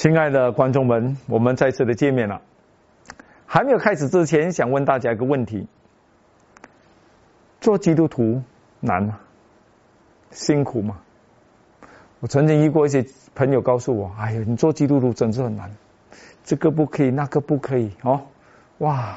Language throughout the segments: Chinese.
亲爱的观众们，我们再次的见面了。还没有开始之前，想问大家一个问题：做基督徒难吗？辛苦吗？我曾经遇过一些朋友告诉我：“哎呀，你做基督徒真是很难，这个不可以，那个不可以哦。”哇，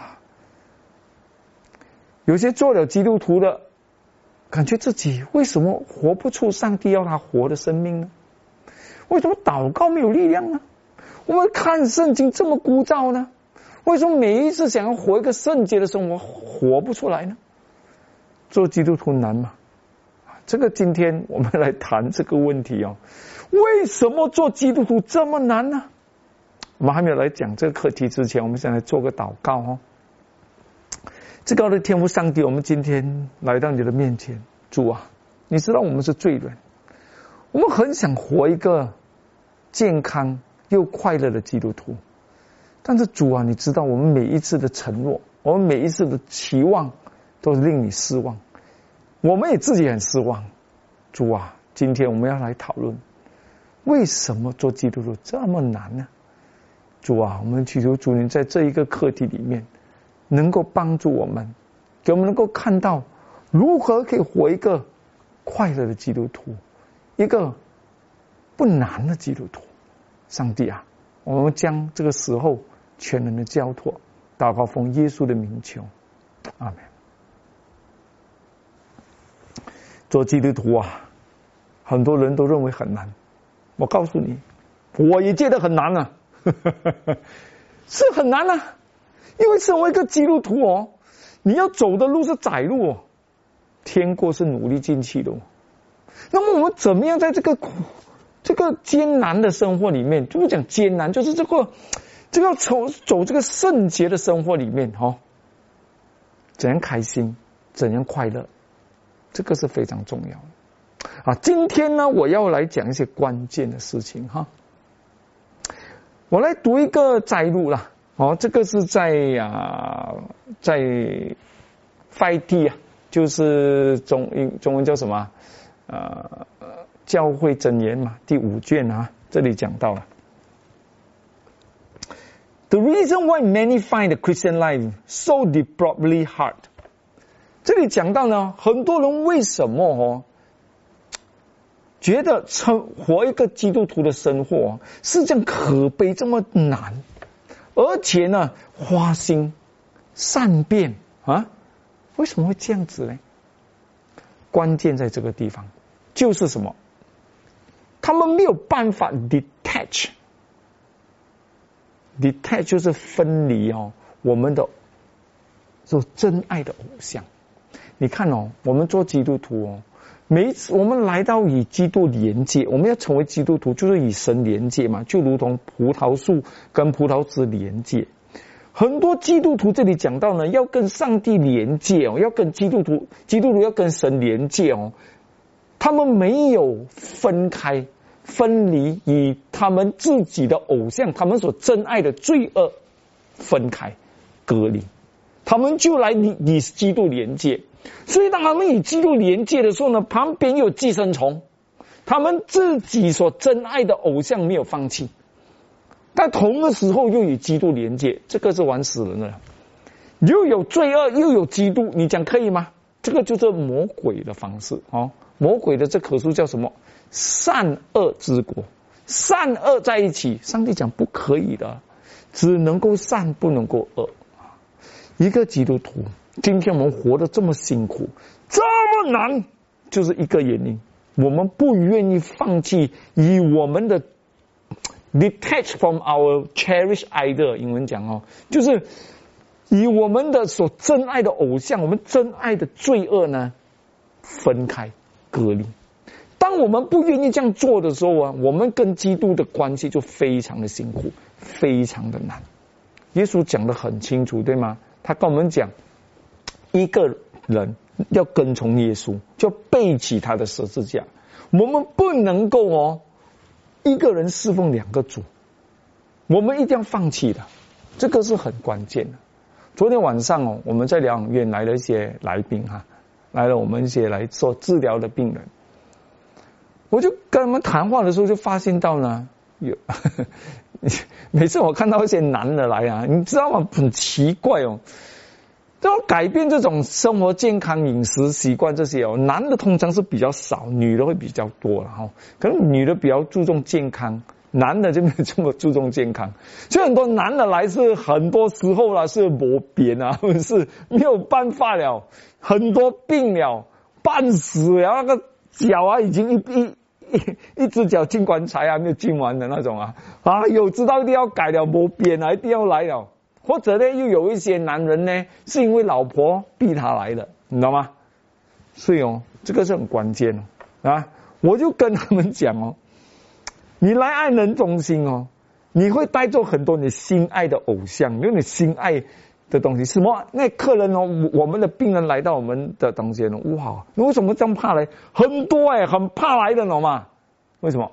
有些做了基督徒的，感觉自己为什么活不出上帝要他活的生命呢？为什么祷告没有力量呢？我们看圣经这么枯燥呢？为什么每一次想要活一个圣洁的生活活不出来呢？做基督徒难吗？这个今天我们来谈这个问题哦。为什么做基督徒这么难呢？我们还没有来讲这个课题之前，我们先来做个祷告哦。至高的天父上帝，我们今天来到你的面前，主啊，你知道我们是罪人，我们很想活一个健康又快乐的基督徒，但是主啊，你知道我们每一次的承诺，我们每一次的期望都是令你失望，我们也自己很失望。主啊，今天我们要来讨论为什么做基督徒这么难呢？主啊，我们祈求主您在这一个课题里面能够帮助我们，给我们能够看到如何可以活一个快乐的基督徒，一个不难的基督徒。上帝啊，我们将这个时候全人的交托，祷告奉耶稣的名求，阿们。做基督徒啊，很多人都认为很难，我告诉你，我也觉得很难啊，是很难啊，因为成为一个基督徒哦，你要走的路是窄路哦，天国是努力进去的哦。那么我们怎么样在这个艰难的生活里面，就不讲艰难，就是这个要走这个圣洁的生活里面哦，怎样开心，怎样快乐，这个是非常重要的啊。今天呢，我要来讲一些关键的事情哈。我来读一个摘录啦，哦，这个是在FIT啊，就是中文叫什么教会箴言嘛，第5卷啊，这里讲到了。The reason why many find the Christian life so deplorably hard， 这里讲到呢，很多人为什么觉得活一个基督徒的生活是这样可悲，这么难，而且呢花心善变啊？为什么会这样子呢？关键在这个地方，就是什么？他们没有办法 detach 就是分离哦，我们的做真爱的偶像。你看哦，我们做基督徒哦，每一次我们来到与基督连接，我们要成为基督徒，就是与神连接嘛，就如同葡萄树跟葡萄枝连接。很多基督徒这里讲到呢，要跟上帝连接哦，要跟基督徒要跟神连接哦，他们没有分开分离，与他们自己的偶像，他们所珍爱的罪恶分开隔离，他们就来与基督连接。所以当他们与基督连接的时候呢，旁边有寄生虫，他们自己所珍爱的偶像没有放弃，但同个时候又与基督连接，这个是玩死人的了。又有罪恶又有基督，你讲可以吗？这个就是魔鬼的方式哦。魔鬼的这棵树叫什么？善恶之国，善恶在一起，上帝讲不可以的，只能够善不能够恶。一个基督徒，今天我们活得这么辛苦，这么难，就是一个原因，我们不愿意放弃以我们的 detach from our cherished idol， 英文讲哦，就是以我们的所珍爱的偶像，我们珍爱的罪恶呢分开隔离。当我们不愿意这样做的时候啊，我们跟基督的关系就非常的辛苦，非常的难。耶稣讲得很清楚，对吗？他跟我们讲，一个人要跟从耶稣，就背起他的十字架。我们不能够一个人侍奉2个主，我们一定要放弃的，这个是很关键的。昨天晚上我们在疗养院来了一些来宾来了我们一些来做治疗的病人，我就跟他们谈话的时候就发现到呢， 每次我看到一些男的来啊，你知道吗？很奇怪哦，都要改变这种生活健康、饮食习惯这些哦。男的通常是比较少，女的会比较多了哈。可能女的比较注重健康，男的就没有这么注重健康。所以很多男的来是很多时候啦是没边啊，是没有办法了，很多病了，半死了，那个脚啊已经一只脚进棺材啊，没有进完的那种啊！有知道一定要改了，没边啊，一定要来了。或者呢，又有一些男人呢，是因为老婆逼他来的，你知道吗？所以哦，这个是很关键哦啊！我就跟他们讲哦，你来爱人中心哦，你会带着很多你心爱的偶像，有你心爱的东西。什么？那客人哦，我们的病人来到我们的中间哦，哇，你为什么这样怕来？很多很怕来的，懂吗？为什么？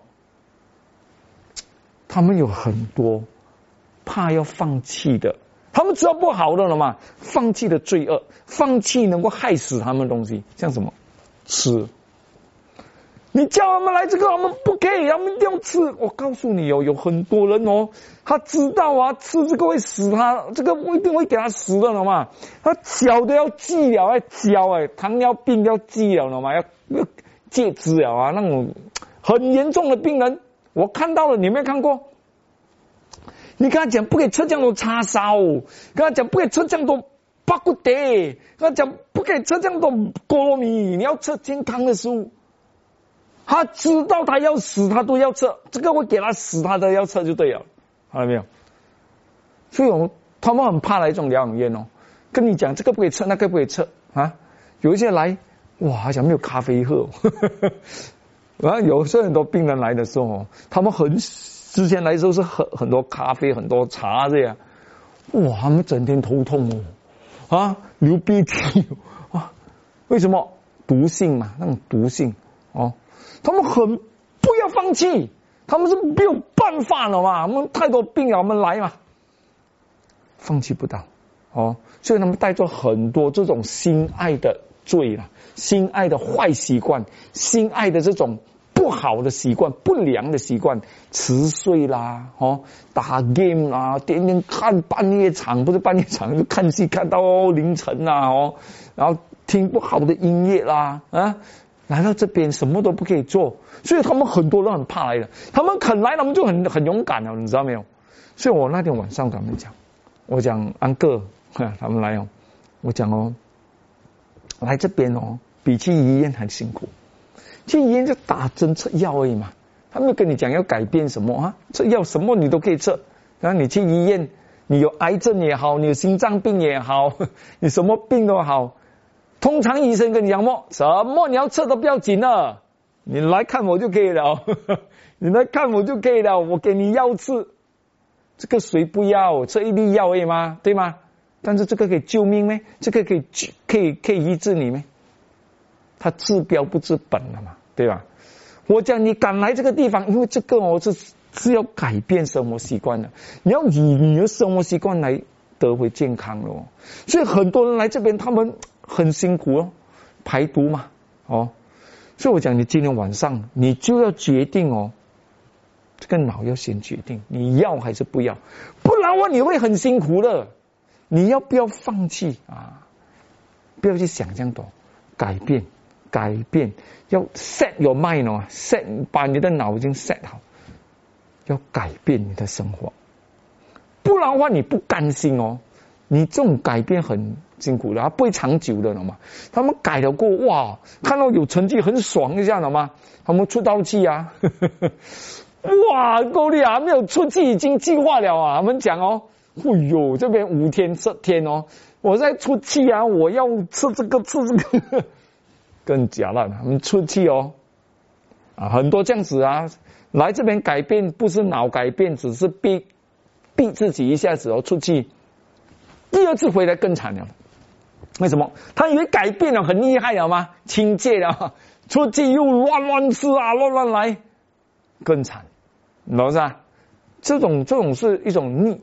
他们有很多怕要放弃的，他们知道不好的了嘛？放弃的罪恶，放弃能够害死他们的东西，像什么吃。你叫他们来这个，他们不可以，他们一定要吃。我告诉你哦，有很多人哦，他知道啊，吃这个会死他，这个我一定会给他死的了嘛。他小的要治疗，要教糖尿病要治疗了嘛，要戒治疗啊，那种很严重的病人，我看到了，你有没有看过？你跟他讲不可以吃这样多叉烧，跟他讲不可以吃这样多巴骨德，跟他讲不可以吃这样多菠萝米，你要吃健康的食物。他知道他要死，他都要吃，这个会给他死，他都要吃就对了，看到没有？所以他们很怕来这种疗养院哦，跟你讲这个不可以吃，那个不可以吃啊。有一些来，哇，好像没有咖啡喝。然后有时候很多病人来的时候，他们之前来的时候是喝很多咖啡、很多茶这样，哇，他们整天头痛哦，啊，流鼻涕啊，为什么？毒性嘛，那种毒性哦。他们很不要放弃，他们是没有办法了嘛，我们太多病了，我们来嘛，放弃不到哦，所以他们带着很多这种心爱的罪了，心爱的坏习惯，心爱的这种不好的习惯、不良的习惯，迟睡啦，哦，打 game 啦，天天看半夜场，不是半夜场，就看戏看到凌晨啦，哦，然后听不好的音乐啦，啊。来到这边什么都不可以做，所以他们很多人很怕来的，他们肯来，他们就很勇敢了，你知道没有？所以我那天晚上跟他们讲，我讲安哥，他们来哦，我讲哦，来这边哦，比去医院还辛苦，去医院就打针吃药而已嘛，他没有跟你讲要改变什么啊，吃药什么你都可以吃，然后你去医院，你有癌症也好，你有心脏病也好，你什么病都好。通常医生跟你讲什么你要吃都不要紧了，你来看我就可以了，你来看我就可以了，我给你药吃，这个谁不要吃一粒药而已吗？对吗？但是这个可以救命吗？这个可以医治你吗？它治标不治本了嘛，对吧？我讲你敢来这个地方，因为这个是要改变生活习惯的，你要以你的生活习惯来得回健康了哦。所以很多人来这边，他们很辛苦哦，排毒嘛，哦，所以我讲你今天晚上你就要决定哦，这个脑要先决定你要还是不要，不然你会很辛苦的。你要不要放弃啊？不要去想这样多，改变，要 set your mind 哦 ，set 把你的脑筋 set 好，要改变你的生活，不然的话你不甘心哦。你这种改变很辛苦的，他不会长久的，懂吗？他们改了过，哇，看到有成绩很爽一下，懂吗？他们出道气啊，哇，够力啊！没有出气已经计划了啊。他们讲哦，哎呦，这边5天10天哦，我在出气啊，我要吃这个，更假了，他们出气哦，啊，很多这样子啊，来这边改变不是脑改变，只是逼自己一下子哦出气。第二次回来更惨了，为什么？他以为改变了很厉害了吗？亲切了，出去又乱吃啊，乱来，更惨，懂是吧？这种是一种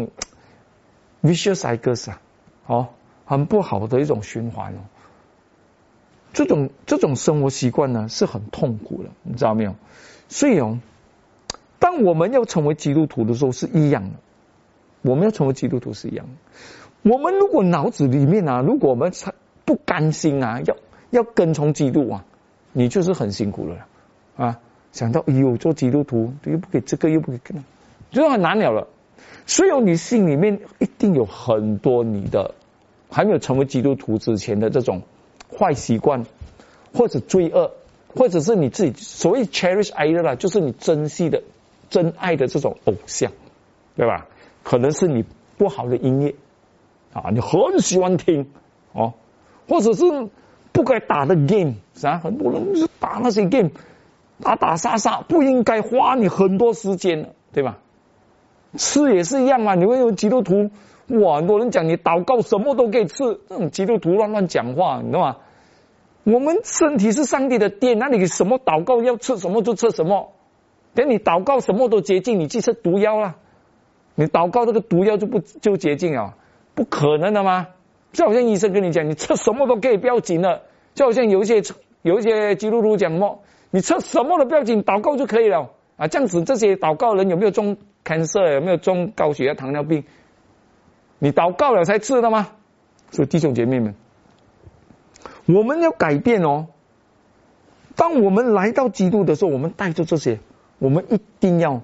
vicious cycle 啊，哦，很不好的一种循环哦。这种生活习惯呢是很痛苦的，你知道没有？所以哦， 当我们要成为基督徒的时候是一样的，我们要成为基督徒是一样的。我们如果脑子里面啊，如果我们不甘心啊，要跟从基督啊，你就是很辛苦了啊！想到哎呦，做基督徒又不给这个又不给那个，就很难了了。所以你心里面一定有很多你的还没有成为基督徒之前的这种坏习惯，或者罪恶，或者是你自己所谓 cherish idol 啦，就是你珍惜的真爱的这种偶像，对吧？可能是你不好的音乐啊，你很喜欢听哦，或者是不该打的 game 啊，很多人是打那些 game， 打打杀杀，不应该花你很多时间，对吧？吃也是一样嘛，你会有基督徒哇，很多人讲你祷告什么都可以吃，这种基督徒乱讲话，你知道吗？我们身体是上帝的殿，那你什么祷告要吃什么就吃什么，等你祷告什么都洁净，你去吃毒药啦，你祷告这个毒药就洁净了，不可能的吗？就好像医生跟你讲，你吃什么都可以不要紧了，就好像有一些基督徒讲什么，你吃什么都不要紧，祷告就可以了啊。这样子这些祷告的人有没有中 cancer， 有没有中高血压、糖尿病？你祷告了才治的吗？所以弟兄姐妹们，我们要改变哦。当我们来到基督的时候，我们带着这些，我们一定要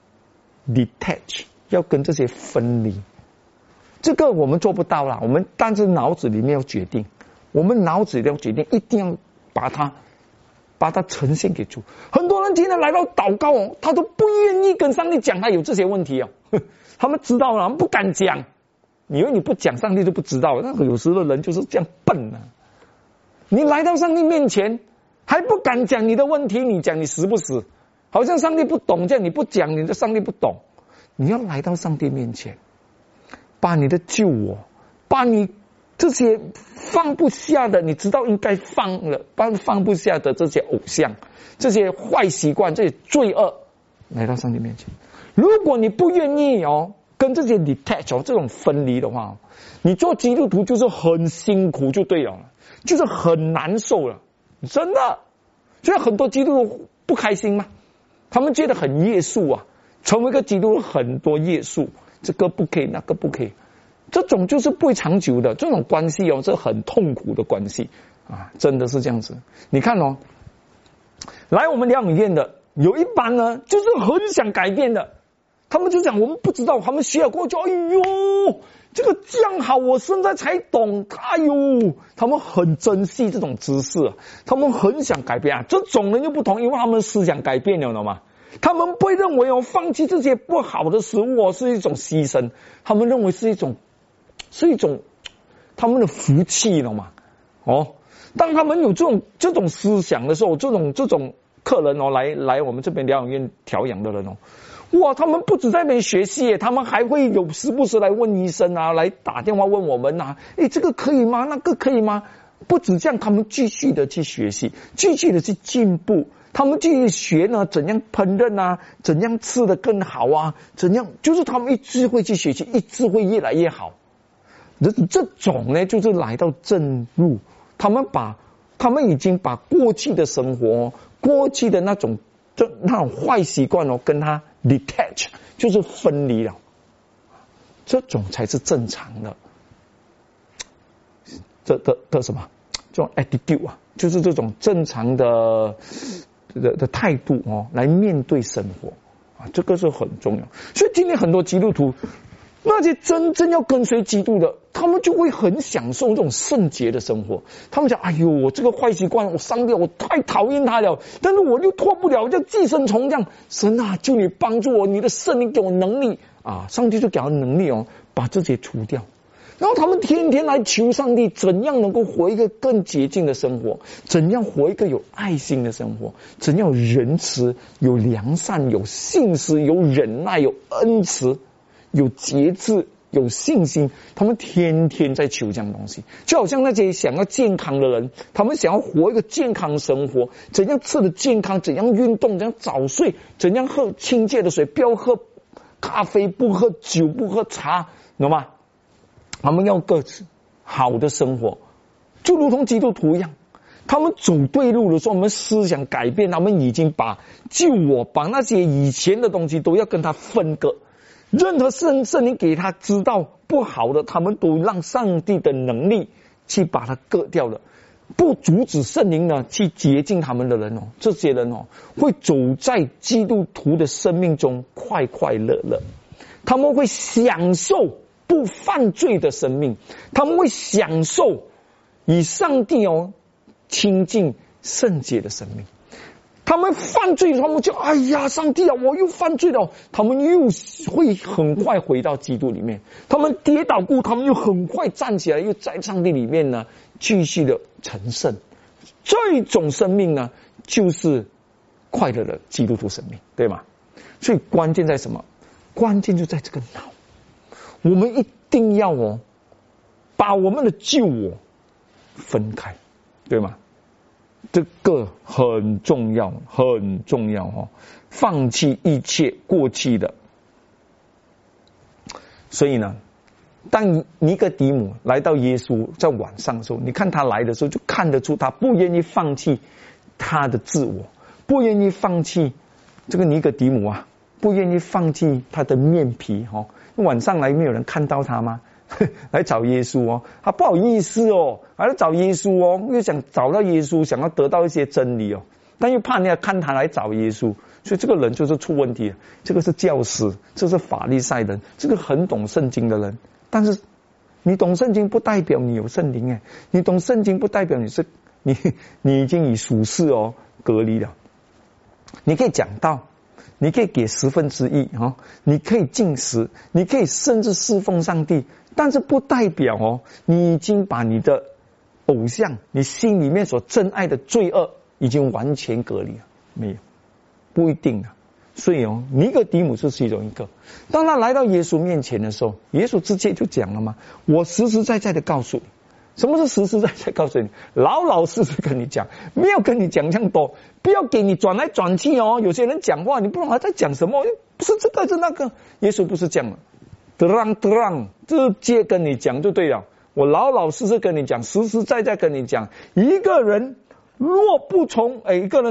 detach， 要跟这些分离。这个我们做不到啦，但是脑子里面要决定，我们脑子里要决定，一定要把它呈现给主。很多人今天来到祷告哦，他都不愿意跟上帝讲他有这些问题哦，他们知道了，他们不敢讲。你以为你不讲，上帝就不知道？那有时的人就是这样笨啊！你来到上帝面前，还不敢讲你的问题，你讲你死不死？好像上帝不懂这样，你不讲，你的上帝不懂。你要来到上帝面前，把你的救我，把你这些放不下的，你知道应该放了，放不下的这些偶像、这些坏习惯、这些罪恶，来到上帝面前。如果你不愿意哦，跟这些 detach 哦，这种分离的话，你做基督徒就是很辛苦就对了，就是很难受了，真的。所以很多基督徒不开心嘛，他们觉得很约束啊，成为一个基督徒很多约束，这个不可以，那个不可以，这种就是不会长久的，这种关系哦，是很痛苦的关系啊，真的是这样子。你看哦，来我们疗养院的有一班呢，就是很想改变的。他们就讲我们不知道，他们学了过后就哎呦，这个这样好，我现在才懂，哎呦，他们很珍惜这种知识，他们很想改变啊。这种人就不同，因为他们思想改变了，知道吗？他们不会认为哦，放弃这些不好的食物哦是一种牺牲，他们认为是一种他们的福气，知道吗？哦，当他们有这种思想的时候，这种客人哦来我们这边疗养院调养的人哦。哇，他们不止在那边学习，他们还会有时不时来问医生啊，来打电话问我们啊，这个可以吗？那个可以吗？不止这样，他们继续的去学习，继续的去进步，他们继续学呢，怎样烹饪啊，怎样吃得更好啊，怎样，就是他们一直会去学习，一直会越来越好。这种呢，就是来到正路，他们已经把过去的生活，过去的那种坏习惯哦，跟他 detach， 就是分离了，这种才是正常的。的什么？这种 attitude 啊，就是这种正常的态度哦，来面对生活啊，这个是很重要。所以今天很多基督徒，那些真正要跟随基督的，他们就会很享受这种圣洁的生活。他们讲：“哎呦，我这个坏习惯，我上帝，我太讨厌他了，但是我又脱不了，像寄生虫这样。神啊，求你帮助我，你的圣灵给我能力啊！上帝就给他能力哦，把这些除掉。然后他们天天来求上帝，怎样能够活一个更洁净的生活？怎样活一个有爱心的生活？怎样有仁慈、有良善、有信实、有忍耐、有恩慈、有节制、有信心？他们天天在求这样东西，就好像那些想要健康的人，他们想要活一个健康生活，怎样吃的健康，怎样运动，怎样早睡，怎样喝清洁的水，不要喝咖啡，不喝酒，不喝茶，懂吗？他们要个好的生活，就如同基督徒一样， 他们走对路的时候，我们思想改变，他们已经把那些以前的东西都要跟他分割。任何圣灵给他知道不好的，他们都让上帝的能力去把它割掉了。不阻止圣灵呢去洁净他们的人这些人会走在基督徒的生命中快快乐乐，他们会享受不犯罪的生命，他们会享受与上帝亲近圣洁的生命。他们犯罪，他们就哎呀，上帝啊，我又犯罪了。他们又会很快回到基督里面。他们跌倒过，他们又很快站起来，又在上帝里面呢，继续的成圣。这种生命呢，就是快乐的基督徒生命，对吗？所以关键在什么？关键就在这个脑。我们一定要把我们的旧我分开，对吗？这个很重要，很重要放弃一切过去的。所以呢，当尼哥底母来到耶稣在晚上的时候，你看他来的时候，就看得出他不愿意放弃他的自我，不愿意放弃这个尼哥底母不愿意放弃他的面皮晚上来没有人看到他吗？来找耶稣他不好意思还来找耶稣又想找到耶稣，想要得到一些真理但又怕人家看他来找耶稣，所以这个人就是出问题了。这个是教师，这是法利赛人，这个很懂圣经的人。但是你懂圣经不代表你有圣灵你懂圣经不代表你已经与属世隔离了。你可以讲道，你可以给1/10你可以禁食，你可以甚至侍奉上帝，但是不代表你已经把你的偶像，你心里面所珍爱的罪恶已经完全隔离了，没有，不一定的。所以尼哥底母是其中一个。当他来到耶稣面前的时候，耶稣直接就讲了嘛，我实实在在的告诉你。什么是实实在在告诉你？老老实实跟你讲，没有跟你讲这样多，不要给你转来转去有些人讲话你不懂他在讲什么，不是这个是那个。耶稣不是这样的，直接跟你讲就对了。我老老实实跟你讲，实实在在跟你讲，一个人若不从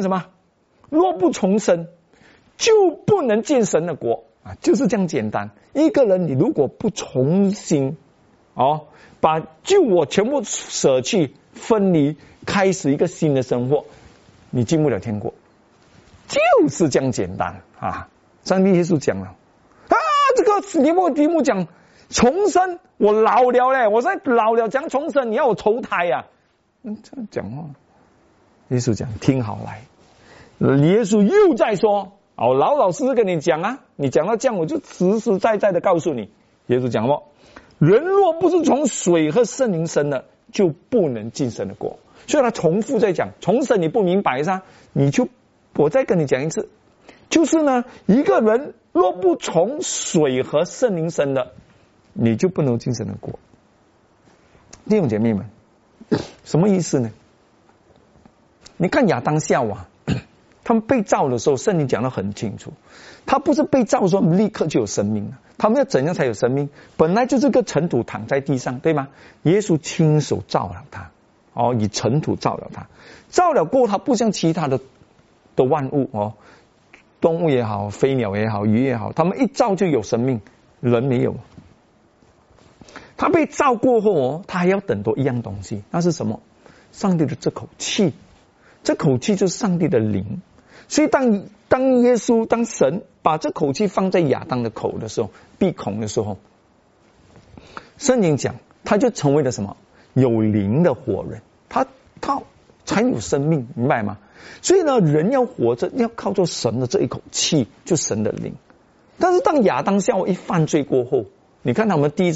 生，就不能见神的国就是这样简单。一个人你如果不重新把旧我全部舍弃分离，开始一个新的生活，你进不了天国，就是这样简单上帝耶稣讲了这个尼哥底母讲重生，我老了嘞，我现在老了讲重生，你要我投胎这样讲话。耶稣讲听好来，耶稣又在说老老实实跟你讲你讲到这样，我就实实在在的告诉你。耶稣讲过，人若不是从水和圣灵生的，就不能进神的国。所以他重复在讲重生，你不明白我再跟你讲一次，就是呢，一个人若不从水和圣灵生的，你就不能进神的国。弟兄姐妹们，什么意思呢？你看亚当夏娃他们被造的时候，圣经讲得很清楚，他不是被造的时候立刻就有生命了，他们要怎样才有生命？本来就是个尘土躺在地上，对吗？耶稣亲手造了他以尘土造了他，造了过后，他不像其他的万物动物也好，飞鸟也好，鱼也好，他们一造就有生命，人没有。他被造过后他还要等多一样东西，那是什么？上帝的这口气，这口气就是上帝的灵。所以当神把这口气放在亚当的口的时候，闭孔的时候，圣经讲他就成为了什么？有灵的活人，他才有生命，明白吗？所以呢，人要活着要靠着神的这一口气，就神的灵。但是当亚当夏娃一犯罪过后，你看他们第一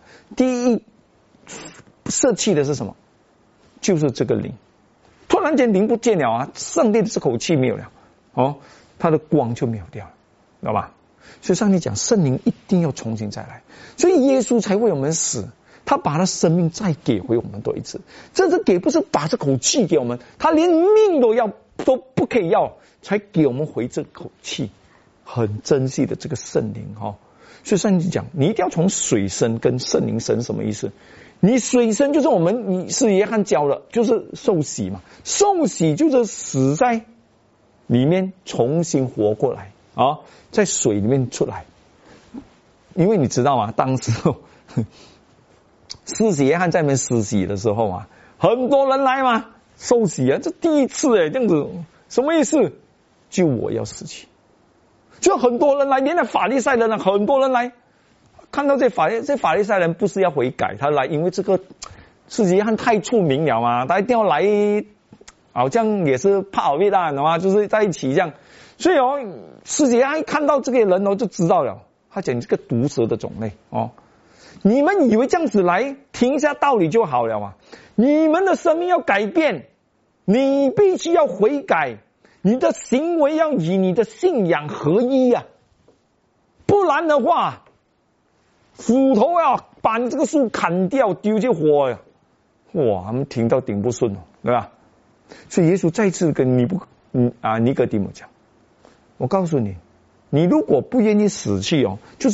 舍弃的是什么？就是这个灵。突然间灵不见了上帝的这口气没有了他的光就没有掉了，知道吧？所以上帝讲圣灵一定要重新再来，所以耶稣才为我们死，他把他生命再给回我们多一次。这次给不是把这口气给我们，他连命都不可以要，才给我们回这口气，很珍惜的这个圣灵所以圣经讲，你一定要从水生跟圣灵生，什么意思？你水生就是你是约翰教的，就是受洗嘛，受洗就是死在里面，重新活过来啊，在水里面出来。因为你知道吗？当时施洗约翰在那边施洗的时候啊，很多人来嘛，受洗啊，这第一次这样子，什么意思？就我要死去，就很多人来，连那法利赛人很多人来。看到这法利赛人不是要悔改，他来因为这个施洗约翰太出名了嘛，他一定要来，好像也是怕好味道，懂吗？就是在一起这样。所以施洗约翰看到这个人就知道了，他讲这个毒蛇的种类你们以为这样子来听一下道理就好了嘛？你们的生命要改变，你必须要悔改，你的行为要与你的信仰合一啊，不然的话。斧头把你这个树砍掉，丢进火呀！哇，他们听到顶不顺对吧？所以耶稣再次跟尼哥底母讲：“我告诉你，你如果不愿意死去就是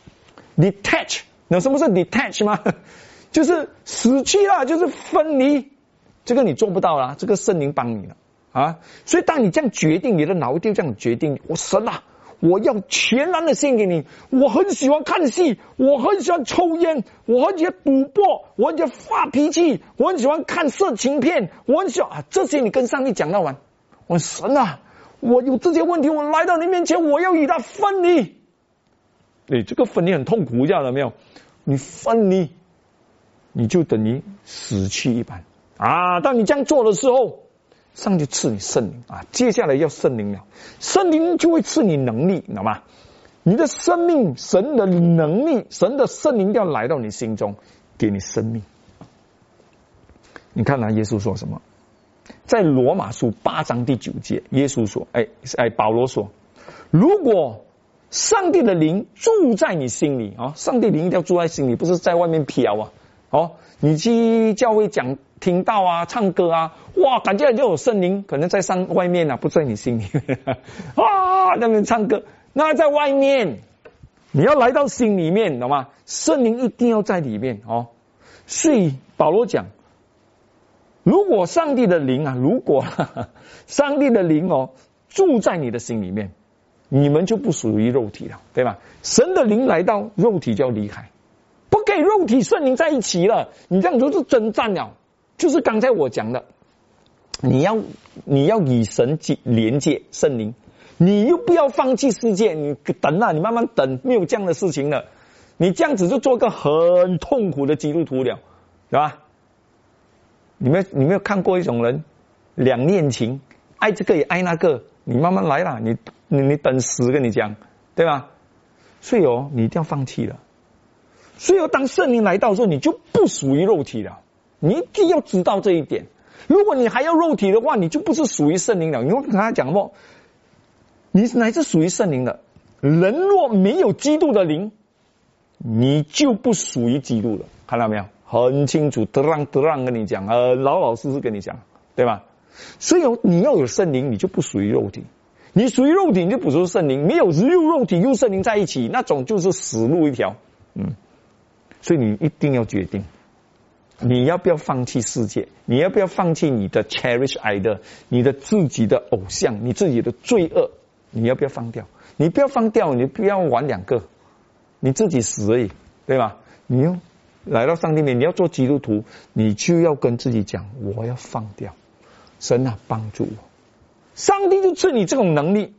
detach。那什么是 detach 吗？就是死去了，就是分离。这个你做不到啦，这个圣灵帮你了啊！所以当你这样决定，你的脑就这样决定，神啊！我要全然的献给你，我很喜欢看戏，我很喜欢抽烟，我很喜欢赌博，我很喜欢发脾气，我很喜欢看色情片，我很喜欢这些你跟上帝讲到完，我说神啊，我有这些问题，我来到你面前，我要与他分离。这个分离很痛苦，这样了没有？你分离，你就等于死去一般啊！当你这样做的时候，上帝赐你圣灵接下来要圣灵了，圣灵就会赐你能力，你知道吗？你的生命，神的能力，神的圣灵要来到你心中，给你生命。你看耶稣说什么？在罗马书8章第9节，耶稣说，保罗说，如果上帝的灵住在你心里上帝灵一定要住在心里，不是在外面飘你去教会听到唱歌哇，感觉就有圣灵，可能在外面不在你心里面那边唱歌，那在外面，你要来到心里面，懂吗？圣灵一定要在里面所以保罗讲，如果上帝的灵上帝的灵住在你的心里面，你们就不属于肉体了，对吧？神的灵来到，肉体就要离开，不给肉体圣灵在一起了，你这样就是征战了。就是刚才我讲的，你要与神连接圣灵，你又不要放弃世界，你等你慢慢等，没有这样的事情了。你这样子就做个很痛苦的基督徒了，对吧？你没有看过一种人两恋情，爱这个也爱那个，你慢慢来啦，你等死，跟你讲，对吧？所以你一定要放弃了。所以当圣灵来到的时候，你就不属于肉体了。你一定要知道这一点。如果你还要肉体的话，你就不是属于圣灵了。你会跟他讲说，你乃是属于圣灵的人，若没有基督的灵，你就不属于基督了。看到没有？很清楚，得让跟你讲，老实跟你讲，对吧？所以你要有圣灵，你就不属于肉体。你属于肉体，你就不属于圣灵。没有肉体又圣灵在一起，那种就是死路一条。所以你一定要决定。你要不要放弃世界？你要不要放弃你的 cherish idol， 你的自己的偶像，你自己的罪恶？你要不要放掉？你不要放掉，你不要玩两个，你自己死而已，对吧？你要来到上帝面，你要做基督徒，你就要跟自己讲，我要放掉。神帮助我，上帝就赐你这种能力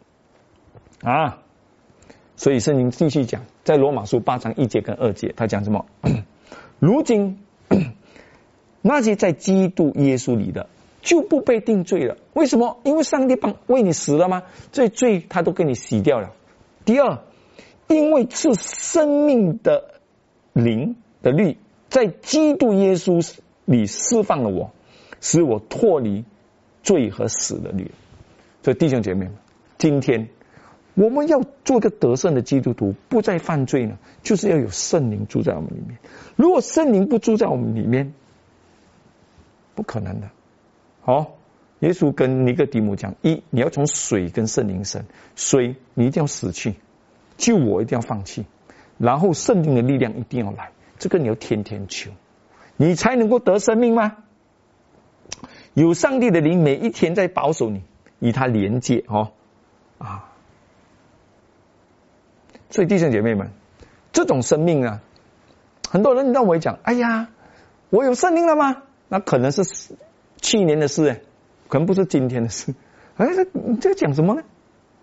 所以圣经继续讲，在罗马书8章1节跟2节，他讲什么？如今那些在基督耶稣里的就不被定罪了。为什么？因为上帝为你死了吗？这罪他都给你洗掉了。第二，因为是生命的灵的律在基督耶稣里释放了我，使我脱离罪和死的律。所以弟兄姐妹们，今天我们要做个得胜的基督徒，不再犯罪呢，就是要有圣灵住在我们里面。如果圣灵不住在我们里面，不可能的。耶稣跟尼哥底母讲：一，你要从水跟圣灵生，水你一定要死去， 救我一定要放弃，然后圣灵的力量一定要来，这个你要天天求，你才能够得生命吗？有上帝的灵每一天在保守你，与他连接所以弟兄姐妹们，这种生命啊，很多人认为讲，哎呀，我有圣灵了吗？那可能是去年的事，可能不是今天的事。你这个讲什么呢？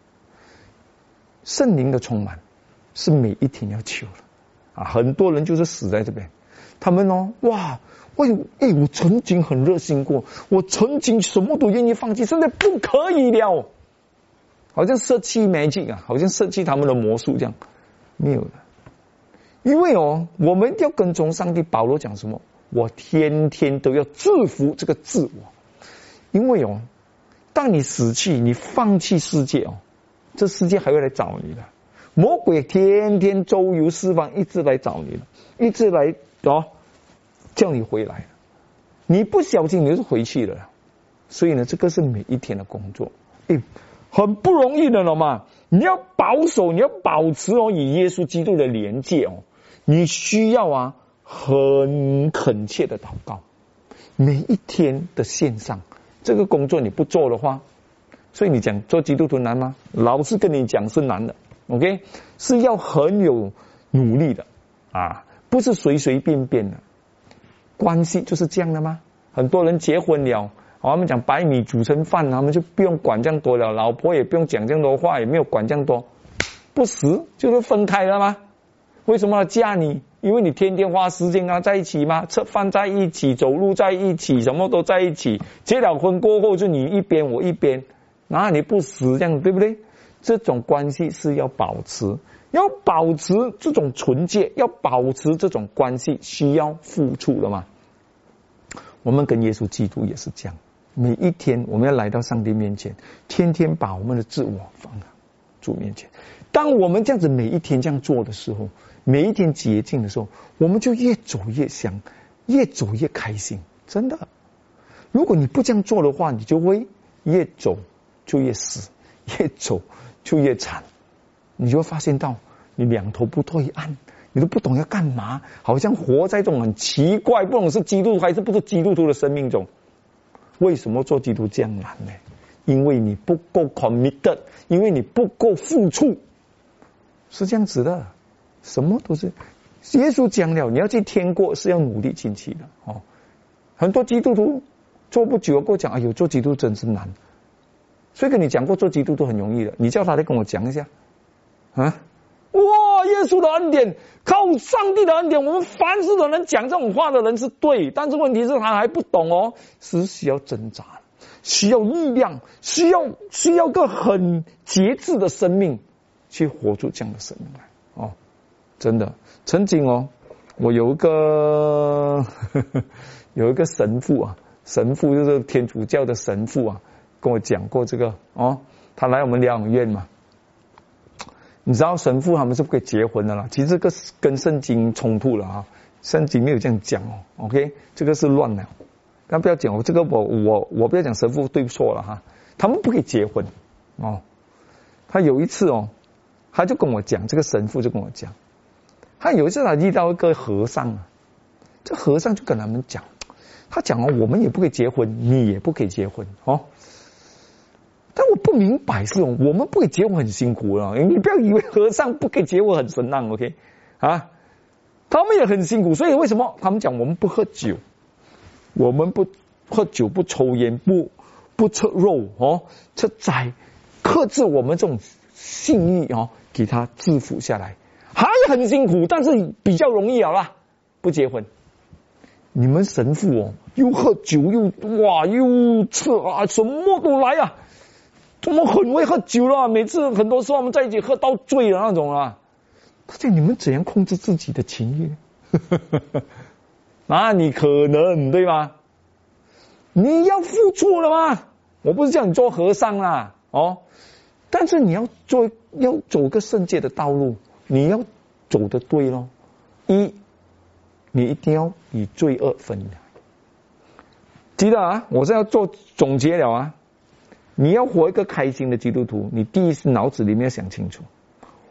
圣灵的充满是每一天要求的很多人就是死在这边。他们我曾经很热心过，我曾经什么都愿意放弃，现在不可以了，好像舍弃 magic 好像舍弃他们的魔术这样，没有的。因为我们要跟从上帝。保罗讲什么？我天天都要制服这个自我。因为当你死去，你放弃世界这世界还会来找你的。魔鬼天天周游四方，一直来找你的，一直来叫你回来。你不小心你就回去了。所以呢，这个是每一天的工作，很不容易的了嘛。你要保守，你要保持与耶稣基督的连接你需要很恳切的祷告，每一天的线上。这个工作你不做的话，所以你讲做基督徒难吗？老师跟你讲是难的 ，OK， 是要很有努力的不是随随便便的。关系就是这样的吗？很多人结婚了，他们讲白米煮成饭，他们就不用管这样多了，老婆也不用讲这样多话，也没有管这样多，不死就是分开了吗？为什么要嫁你？因为你天天花时间在一起吗？吃饭在一起，走路在一起，什么都在一起。结了婚过后就你一边我一边，那你不死这样对不对？这种关系是要保持，要保持这种纯洁，要保持这种关系需要付出的嘛。我们跟耶稣基督也是这样，每一天我们要来到上帝面前，天天把我们的自我放到主面前。当我们这样子每一天这样做的时候，每一天洁净的时候，我们就越走越香，越走越开心。真的，如果你不这样做的话，你就会越走就越死，越走就越惨。你就会发现到你两头不对岸，你都不懂要干嘛，好像活在这种很奇怪，不懂是基督徒还是不是基督徒的生命中。为什么做基督这样难呢？因为你不够 committed， 因为你不够付出，是这样子的。什么都是耶稣讲了，你要去天国是要努力进去的很多基督徒做不久跟我讲，哎呦，做基督真是难。所以跟你讲过做基督徒很容易的，你叫他来跟我讲一下哇，耶稣的恩典，靠上帝的恩典，我们凡事都能讲这种话的人是对，但是问题是他还不懂是需要挣扎，需要力量，需要个很节制的生命去活出这样的生命来真的。曾经我有一个神父神父就是天主教的神父跟我讲过这个他来我们疗养院嘛。你知道神父他们是不可以结婚的啦，其实这个跟圣经冲突了圣经没有这样讲OK， 这个是乱的。但不要讲这个我不要讲神父对错了他们不可以结婚他有一次他就跟我讲，这个神父就跟我讲，他有一次他遇到一个和尚这和尚就跟他们讲，他讲我们也不可以结婚，你也不可以结婚但我不明白是我们不可以结婚很辛苦了，你不要以为和尚不可以结婚很神浪 OK 他们也很辛苦。所以为什么他们讲我们不喝酒，我们不喝酒，不抽烟，不吃肉吃斋，克制我们这种性欲给他制服下来，还很辛苦，但是比较容易啦，不结婚。你们神父又喝酒又吃什么都来我们很会喝酒了，每次很多时候我们在一起喝到醉了那种他讲你们怎样控制自己的情欲那你可能对吗？你要付出了吗？我不是叫你做和尚啦但是你要走个圣洁的道路，你要走得对咯。你一定要与罪恶分开。记得我是要做总结了你要活一个开心的基督徒，你第一是脑子里面要想清楚，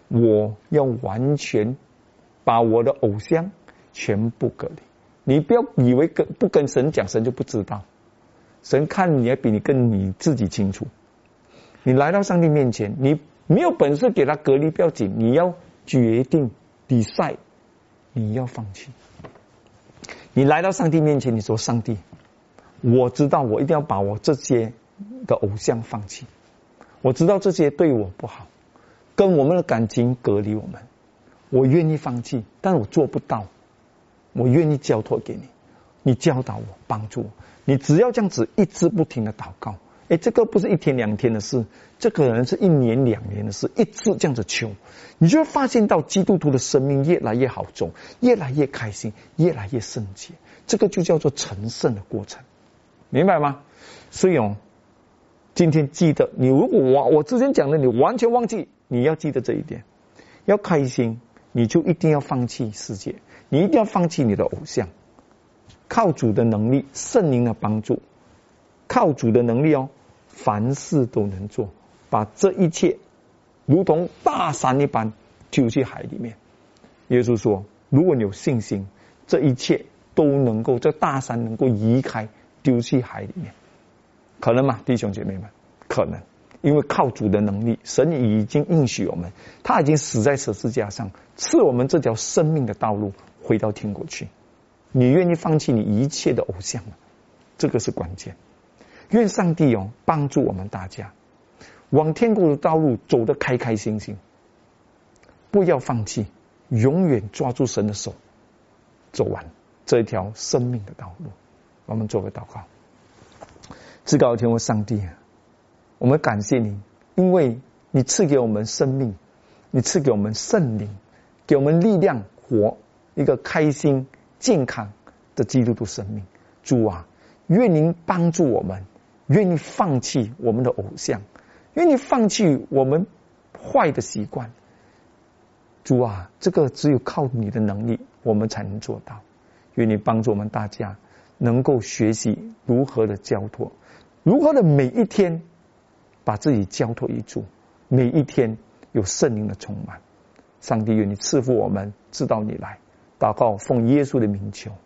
我要完全把我的偶像全部隔离。你不要以为不跟神讲，神就不知道。神看你也比你跟你自己清楚。你来到上帝面前，你没有本事给他隔离不要紧，你要决定decide，你要放弃。你来到上帝面前，你说上帝，我知道我一定要把我这些的偶像放弃，我知道这些对我不好，跟我们的感情隔离我们，我愿意放弃，但我做不到，我愿意交托给你，你教导我，帮助我。你只要这样子一直不停的祷告，这个不是1天2天的事，这个人是1年2年的事，一直这样子求，你就会发现到基督徒的生命越来越好走，越来越开心，越来越圣洁，这个就叫做成圣的过程，明白吗？所以今天记得，你如果我之前讲的你完全忘记，你要记得这一点，要开心，你就一定要放弃世界，你一定要放弃你的偶像，靠主的能力，圣灵的帮助，靠主的能力凡事都能做，把这一切如同大山一般丢去海里面。耶稣说，如果你有信心，这一切都能够，这大山能够移开丢去海里面，可能吗？弟兄姐妹们，可能，因为靠主的能力，神已经应许我们，他已经死在十字架上，赐我们这条生命的道路回到天国去。你愿意放弃你一切的偶像吗？这个是关键。愿上帝帮助我们大家往天国的道路走得开开心心，不要放弃，永远抓住神的手，走完这一条生命的道路。我们做个祷告。至高的天父上帝，我们感谢你，因为你赐给我们生命，你赐给我们圣灵，给我们力量，活一个开心健康的基督徒生命。主啊，愿您帮助我们，愿意放弃我们的偶像，愿意放弃我们坏的习惯。主啊，这个只有靠你的能力我们才能做到。愿你帮助我们大家能够学习如何的交托，如何的每一天把自己交托于主，每一天有圣灵的充满。上帝，愿你赐福我们知道你来。祷告奉耶稣的名求。